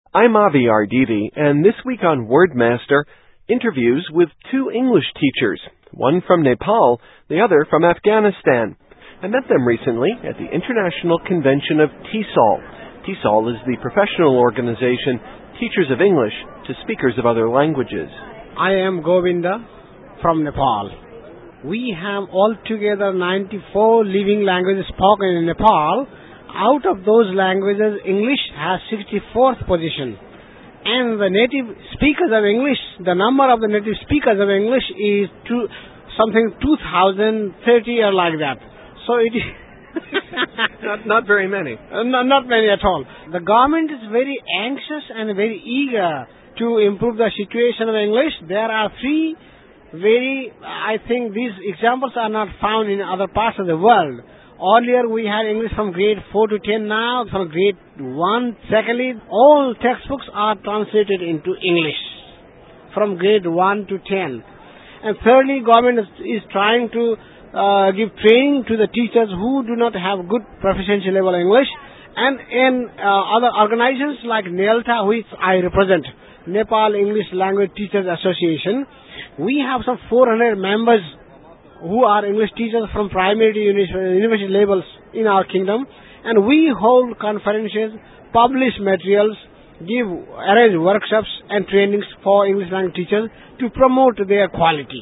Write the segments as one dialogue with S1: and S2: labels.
S1: I'm Avi Ardivi, and this week on Wordmaster, interviews with two English teachers, one from Nepal, the other from Afghanistan. I met them recently at the International Convention of TESOL. TESOL is the professional organization Teachers of English to Speakers of Other Languages.
S2: I am Govinda from Nepal. We have altogether 94 living languages spoken in Nepal. Out of those languages, English has 64th position. And the native speakers of English, the number of the native speakers of English is something 2030 or like that. So it is
S1: not very many.
S2: Not many at all. The government is very anxious and very eager to improve the situation of English. There are I think these examples are not found in other parts of the world. Earlier we had English from grade 4 to 10 now, from grade 1. Secondly, all textbooks are translated into English from grade 1 to 10. And thirdly, government is trying to give training to the teachers who do not have good proficiency level English. And in other organizations like NELTA, which I represent, Nepal English Language Teachers Association, we have some 400 members who are English teachers from primary to university levels in our kingdom, and we hold conferences, publish materials, arrange workshops and trainings for English language teachers to promote their quality.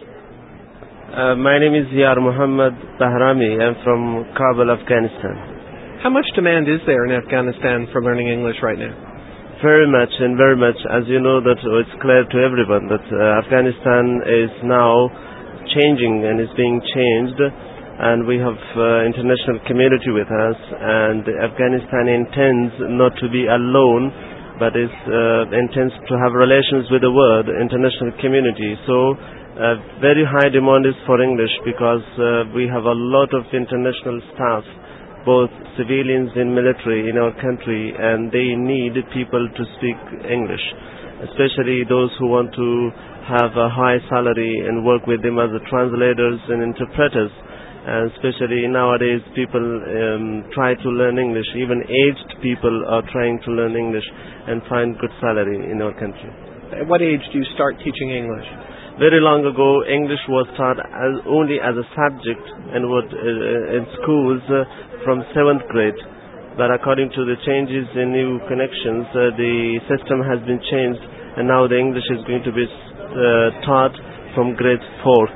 S3: My name is Yar Muhammad Bahrami. I'm from Kabul, Afghanistan.
S1: How much demand is there in Afghanistan for learning English right now?
S3: Very much, and very much. As you know, that it's clear to everyone that Afghanistan is now changing and is being changed, and we have international community with us, and Afghanistan intends not to be alone, but intends to have relations with the world, international community. So very high demand is for English because we have a lot of international staff, both civilians and military in our country, and they need people to speak English, especially those who want to have a high salary and work with them as translators and interpreters. And especially nowadays, people try to learn English. Even aged people are trying to learn English and find good salary in our country.
S1: At what age do you start teaching English?
S3: Very long ago, English was taught only as a subject in schools from 7th grade. But according to the changes in new connections, the system has been changed, and now the English is going to be taught from grade 4th.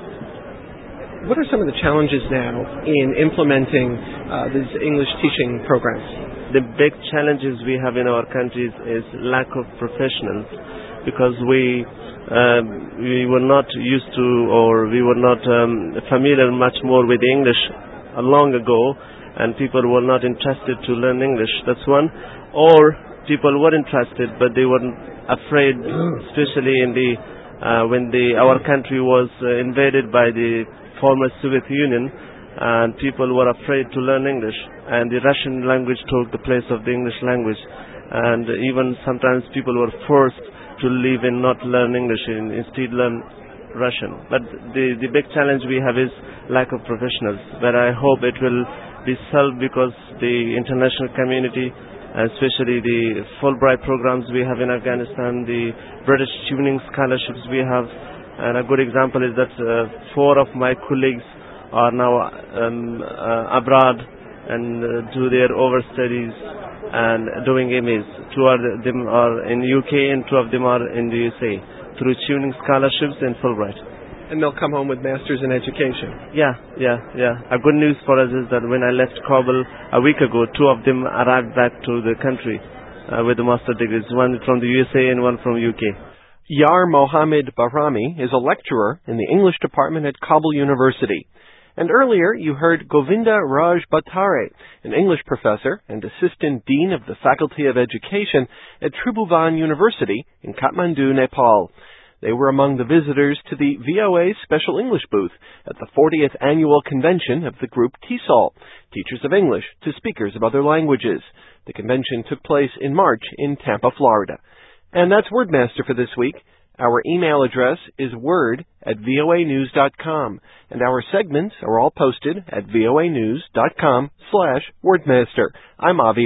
S1: What are some of the challenges now in implementing these English teaching programs?
S3: The big challenges we have in our countries is lack of professionals, because we were not used to, or we were not familiar much more with English long ago, and people were not interested to learn English. That's one. Or people were interested, but they were afraid, especially in when our country was invaded by the former Soviet Union, and people were afraid to learn English, and the Russian language took the place of the English language, and even sometimes people were forced to leave and not learn English and instead learn Russian. But the big challenge we have is lack of professionals, but I hope it will be solved because the international community, especially the Fulbright programs we have in Afghanistan, the British tuning scholarships we have, and a good example is that 4 of my colleagues are now abroad and do their overstudies and doing MAs. 2 of them are in UK and 2 of them are in the USA through tuning scholarships and Fulbright.
S1: And they'll come home with masters in education.
S3: Yeah. A good news for us is that when I left Kabul a week ago, 2 of them arrived back to the country with the master degrees, one from the USA and one from UK.
S1: Yar Mohammed Bahrami is a lecturer in the English department at Kabul University. And earlier you heard Govinda Raj Bhattare, an English professor and assistant dean of the Faculty of Education at Tribhuvan University in Kathmandu, Nepal. They were among the visitors to the VOA Special English booth at the 40th Annual Convention of the group TESOL, Teachers of English to Speakers of Other Languages. The convention took place in March in Tampa, Florida. And that's Wordmaster for this week. Our email address is word@voanews.com, and our segments are all posted at voanews.com/wordmaster. I'm Avi